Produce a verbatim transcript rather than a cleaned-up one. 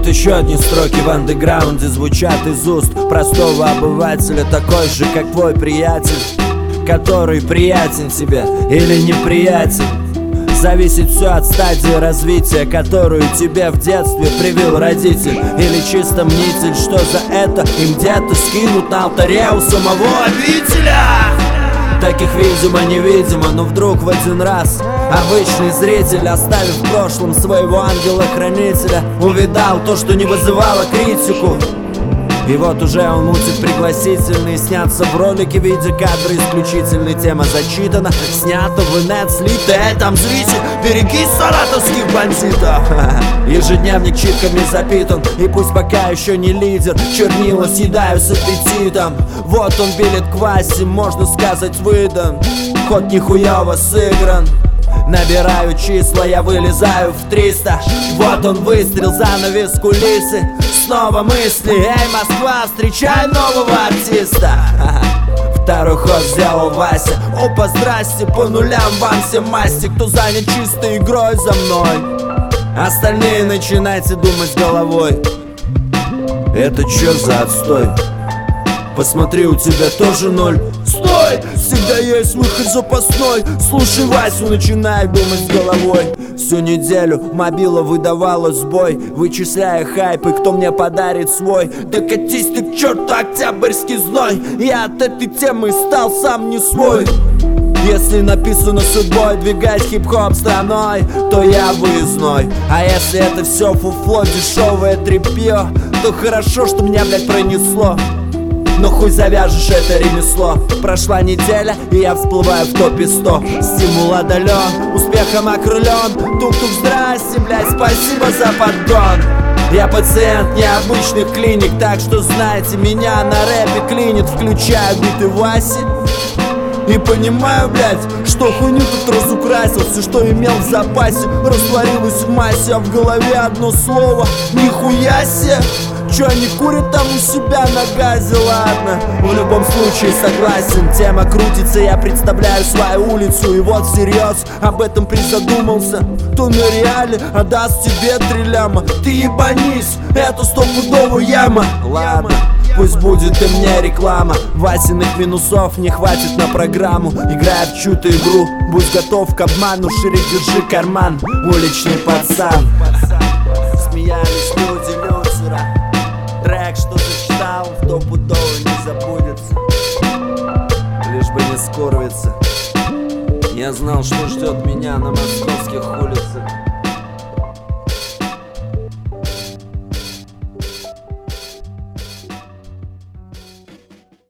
Вот еще одни строки в андеграунде звучат из уст простого обывателя, такой же, как твой приятель, который приятен тебе или неприятен. Зависит все от стадии развития, которую тебе в детстве привил родитель или чисто мнитель, что за это им где-то скинут на алтаре у самого обителя. Таких видимо невидимо, но вдруг в один раз обычный зритель, оставив в прошлом своего ангела-хранителя, увидал то, что не вызывало критику. И вот уже он мутит пригласительные, снятся в ролике, видя кадры исключительной. Тема зачитана, снята в инет, слитая, там зритель, берегись саратовских бандитов. Ежедневник читками запитан, и пусть пока еще не лидер, чернила съедаю с аппетитом. Вот он билет к Васе, можно сказать, выдан, ход нихуево сыгран. Набираю числа, я вылезаю в триста. Вот он выстрел, занавес, кулисы. Снова мысли, эй, Москва, встречай нового артиста. Второй ход сделал Вася. Опа, здрасте, по нулям вам все масти. Кто занят чистой игрой за мной, остальные начинайте думать головой. Это чё за отстой? Посмотри, у тебя тоже ноль. Стой! Всегда есть выход запасной. Слушай Васю, начинай думать головой. Всю неделю мобила выдавала сбой, вычисляя хайп и кто мне подарит свой. Да катись ты к черту, октябрьский зной. Я от этой темы стал сам не свой. Если написано судьбой двигать хип-хоп страной, то я выездной. А если это все фуфло, дешевое тряпье, то хорошо, что меня, блядь, пронесло. Но хуй завяжешь это ремесло. Прошла неделя, и я всплываю в топе сто. Стимул одолен, успехом окрылен. Тук-тук, здрасте, блядь, спасибо за подгон. Я пациент необычных клиник, так что знайте, меня на рэпе клинит. Включаю биты Васи и понимаю, блядь, что хуйню тут разукрасил. Все, что имел в запасе, растворилось в массе. А в голове одно слово: нихуя себе. Чё они курят там у себя на газе, ладно. В любом случае согласен, тема крутится, я представляю свою улицу. И вот всерьез об этом призадумался. То на реале отдаст тебе три ляма. Ты ебанись, это стопудово яма. Ладно, пусть будет и мне реклама. Васиных минусов не хватит на программу. Играя в чью-то игру, будь готов к обману. Шире держи карман, уличный пацан. Смеялись люди люцера. Трек, что зачитал, стопудово не забудется, лишь бы не скорбиться. Я знал, что ждет меня на московских улицах.